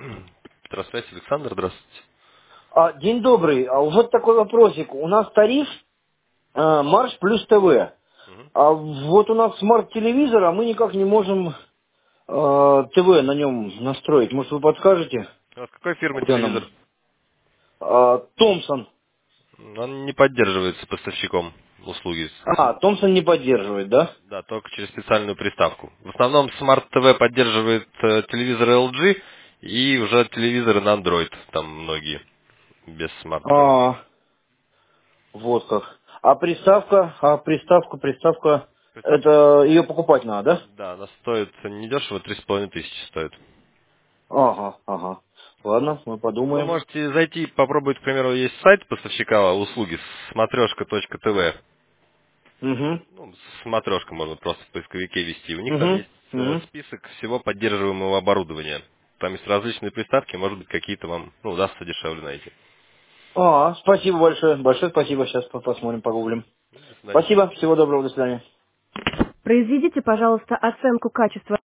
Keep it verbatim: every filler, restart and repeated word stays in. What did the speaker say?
Здравствуйте, Александр, здравствуйте. А, день добрый. А вот такой вопросик. У нас тариф э, Марш плюс ТВ. Мгм. А вот у нас смарт-телевизор, а мы никак не можем э, ТВ на нем настроить. Может, вы подскажете, У вас какой фирмы куда нам? телевизор? А, Томпсон. Он не поддерживается поставщиком услуги. А, Томпсон не поддерживает, да? Да, только через специальную приставку. В основном Smart ти ви поддерживает э, телевизоры эл джи и уже телевизоры на Android, там многие, без Smart ти ви. А, вот как. А приставка, а приставка, приставка, Приставка? это ее покупать надо, да? Да, она стоит недешево, три с половиной тысячи стоит. Ага, ага. Ладно, мы Ну, вы подумаем. можете зайти, попробовать, к примеру, есть сайт поставщика услуги смотрешка точка тв. Угу, Ну, смотрешка можно просто в поисковике ввести. У них там угу, есть э, угу. список всего поддерживаемого оборудования. Там есть различные приставки, может быть, какие-то вам, ну, удастся дешевле найти. А, спасибо большое. Большое спасибо. Сейчас по- посмотрим, погуглим. Ну, до свидания. Спасибо. Всего доброго. До свидания. Произведите, пожалуйста, оценку качества